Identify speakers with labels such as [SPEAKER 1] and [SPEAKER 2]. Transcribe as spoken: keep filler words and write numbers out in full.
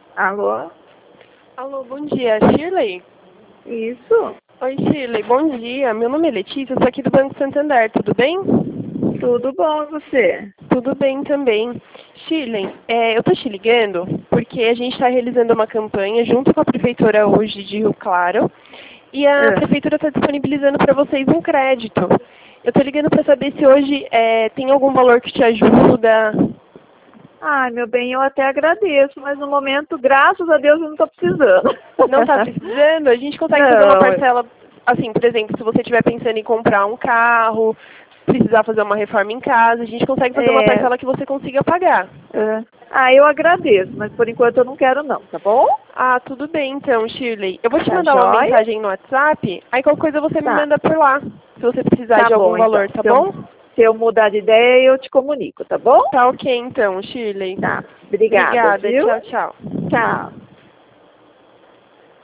[SPEAKER 1] Alô?
[SPEAKER 2] Alô, bom dia, Shirley?
[SPEAKER 1] Isso?
[SPEAKER 2] Oi, Shirley, bom dia. Meu nome é Letícia, eu sou aqui do Banco Santander, tudo bem?
[SPEAKER 1] Tudo bom, você?
[SPEAKER 2] Tudo bem também. Shirley, é, eu tô te ligando porque a gente está realizando uma campanha junto com a Prefeitura hoje de Rio Claro e a
[SPEAKER 1] É.
[SPEAKER 2] Prefeitura está disponibilizando para vocês um crédito. Eu tô ligando para saber se hoje é, tem algum valor que te ajuda.
[SPEAKER 1] Ai, meu bem, eu até agradeço, mas no momento, graças a Deus, eu não estou precisando.
[SPEAKER 2] Não está precisando? A gente consegue fazer uma
[SPEAKER 1] Não.
[SPEAKER 2] parcela, assim, por exemplo, se você estiver pensando em comprar um carro, precisar fazer uma reforma em casa, a gente consegue fazer uma
[SPEAKER 1] É,
[SPEAKER 2] parcela que você consiga pagar.
[SPEAKER 1] é. Ah, eu agradeço, mas por enquanto eu não quero não, tá bom?
[SPEAKER 2] Ah, tudo bem então, Shirley. Eu vou te
[SPEAKER 1] Tá
[SPEAKER 2] mandar uma
[SPEAKER 1] joia?
[SPEAKER 2] mensagem no WhatsApp, aí qualquer coisa você me
[SPEAKER 1] Tá.
[SPEAKER 2] manda por lá, se você precisar
[SPEAKER 1] Tá
[SPEAKER 2] de algum
[SPEAKER 1] bom, então.
[SPEAKER 2] valor, tá
[SPEAKER 1] Se eu,
[SPEAKER 2] bom?
[SPEAKER 1] se eu mudar de ideia, eu te comunico, tá bom?
[SPEAKER 2] Tá ok então, Shirley.
[SPEAKER 1] Tá. Obrigada,
[SPEAKER 2] Obrigada,
[SPEAKER 1] viu?
[SPEAKER 2] tchau, tchau.
[SPEAKER 1] Tchau.